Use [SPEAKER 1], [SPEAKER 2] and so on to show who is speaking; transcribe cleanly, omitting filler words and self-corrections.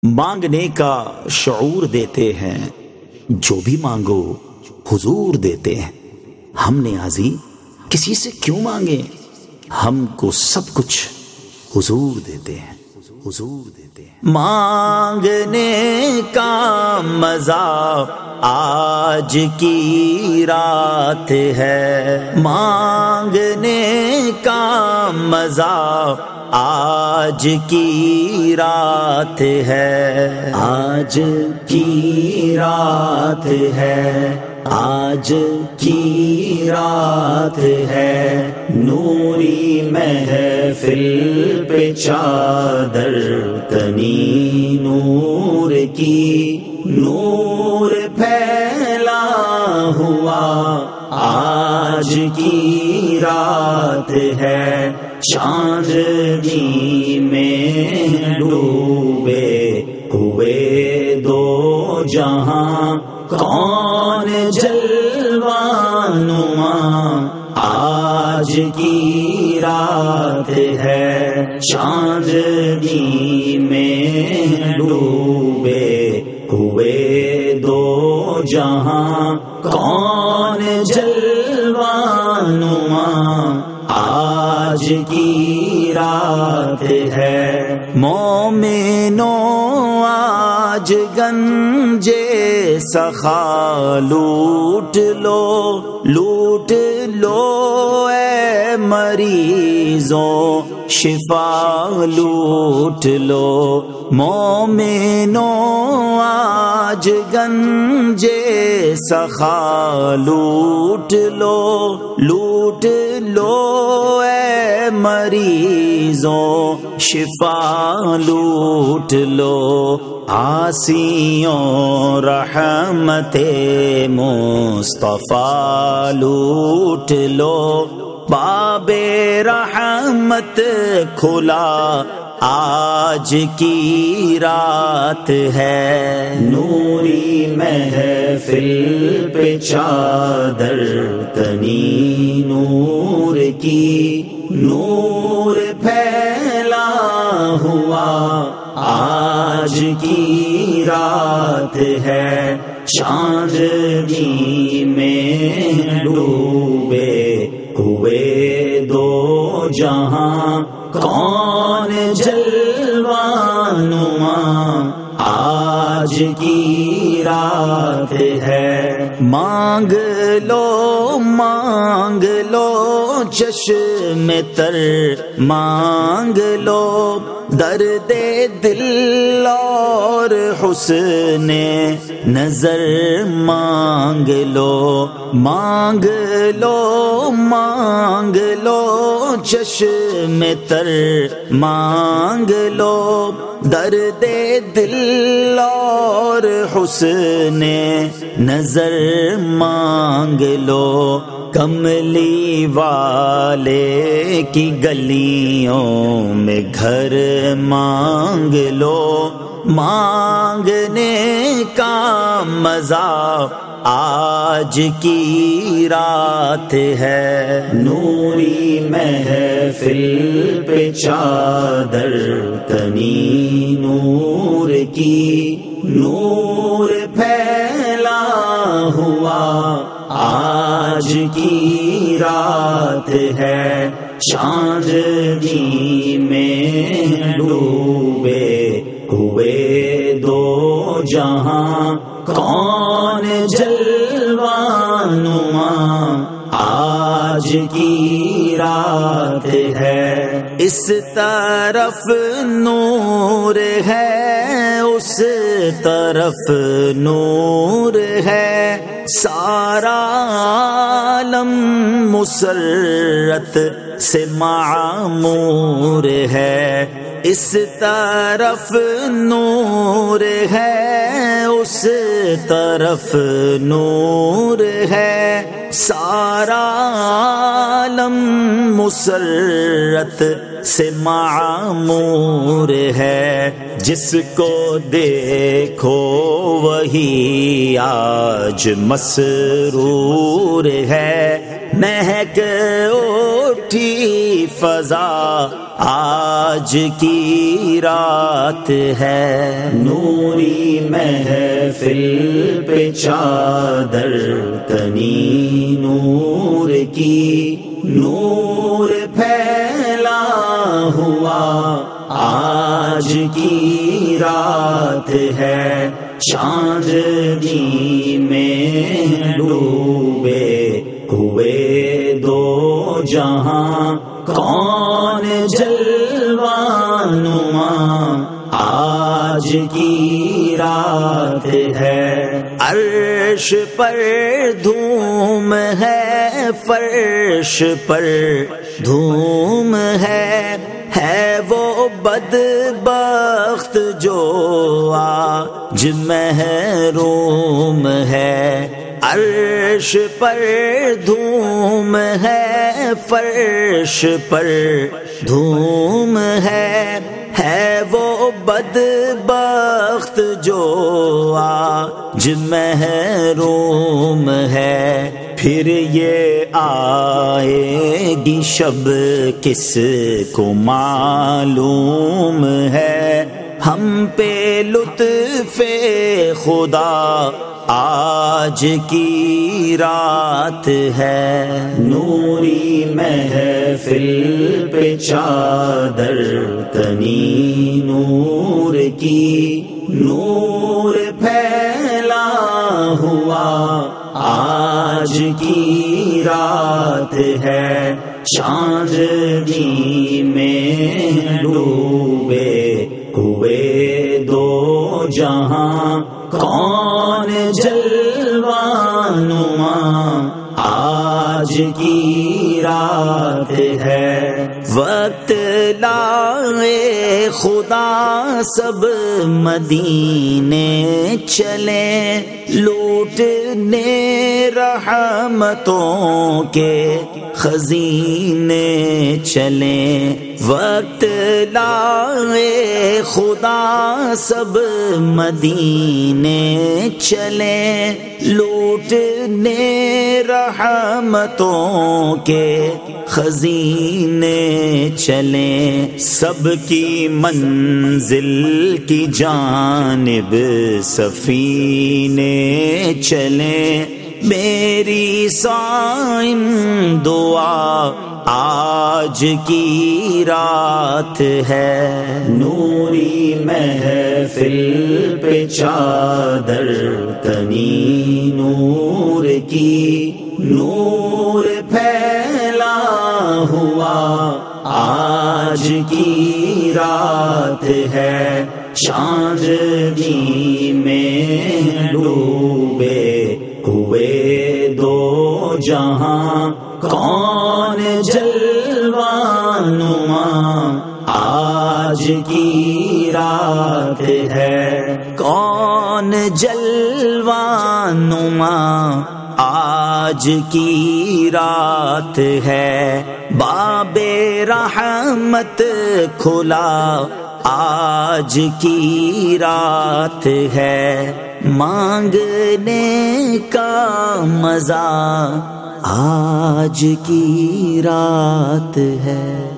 [SPEAKER 1] مانگنے کا شعور دیتے ہیں، جو بھی مانگو حضور دیتے ہیں۔ ہم نیازی کسی سے کیوں مانگیں، ہم کو سب کچھ حضور دیتے ہیں، حضور دیتے ہیں۔ مانگنے کا مزہ آج کی رات ہے، مانگنے کا مزہ آج کی رات ہے، آج کی رات ہے، آج کی رات ہے۔ نوری محفل پہ چادر تنی نور کی، نور پھیلا ہوا آج کی رات ہے۔ چاندنی میں ڈوبے ہوئے دو جہاں، کون جلوہ نما آج کی رات ہے۔ چاندنی میں ڈوبے ہوئے دو جہاں، کون جلوہ نما آج کی رات ہے۔ مومنوں آج گنجے سخا لوٹ لو، لوٹ لو اے مریضوں شفا لوٹ لو۔ مومنوں آج گنجے سخا لوٹ لو، لوٹ لو اے مریضوں شفا لوٹ لو۔ عاصیوں رحمت مصطفیٰ لوٹ لو، باب رحمت کھلا آج کی رات ہے۔ نوری محفل پہ چادر تنی نور کی، نور پھیلا ہوا آج کی رات ہے۔ چاندنی میں ڈوبے ہوئے دو جہاں، کون جلوہ نما آج کی رات ہے۔ مانگ لو مانگ لو چشم تر، مانگ لو درد دل اور حسن نظر، مانگ لو مانگ لو مانگ لو چشم تر، مانگ لو درد دل اور حسن نظر، مانگ لو کملی والے کی گلیوں میں گھر، مانگ لو مانگنے کا مزہ آج کی رات ہے۔ نوری محفل پہ چادر تنی نور کی، نور پھیلا ہوا آج کی رات ہے۔ چاندنی میں ڈوبے ہوئے دو جہاں، کون جلوہ نما آج کی رات ہے۔ اس طرف نور ہے، اس طرف نور ہے، سارا عالم مسرت سے معمور ہے۔ اس طرف نور ہے، اس طرف نور ہے، سارا عالم مسرت سے معمور ہے۔ جس کو دیکھو وہی آج مسرور ہے، مہک اٹھی فضا آج کی رات ہے، نوری محفل پہ چادر تنی نور کی، نور پھیلا ہوا آج کی رات ہے، چاندنی میں ڈوبے ہوئے دو جہاں، کون جلوہ نما آج کی رات ہے، عرش پر دھوم ہے، فرش پر دھوم ہے وہ بدبخت جو آج محروم ہے، عرش پر دھوم ہے، فرش پر دھوم ہے وہ بدبخت جو آج محروم ہے، پھر یہ آئے گی شب کس کو معلوم ہے، ہم پہ لطف خدا آج کی رات ہے، نوری محفل پہ چادر تنی نور کی، نور پھیلا ہوا آج کی رات ہے، چاندنی میں ڈوبے ہوئے دو جہاں، کون جلوہ نما آج کی رات ہے، وقت لائے خدا سب مدینے چلیں، لوٹنے رحمتوں کے خزینے چلیں، وقت لائے خدا سب مدینے چلیں، لوٹنے رحمتوں کے خزینے چلیں، سب کی منزل کی جانب سفینے چلیں، میری صائم دعا آج کی رات ہے، نوری محفل پہ چادر تنی نور کی، نور پھیلا ہوا آج کی رات ہے، چاندنی میں ڈوبے ہوئے دو جہاں، کون جلوہ نما آج کی رات ہے، کون جلوہ نما آج کی رات ہے، باب رحمت کھلا آج کی رات ہے، مانگنے کا مزہ آج کی رات ہے۔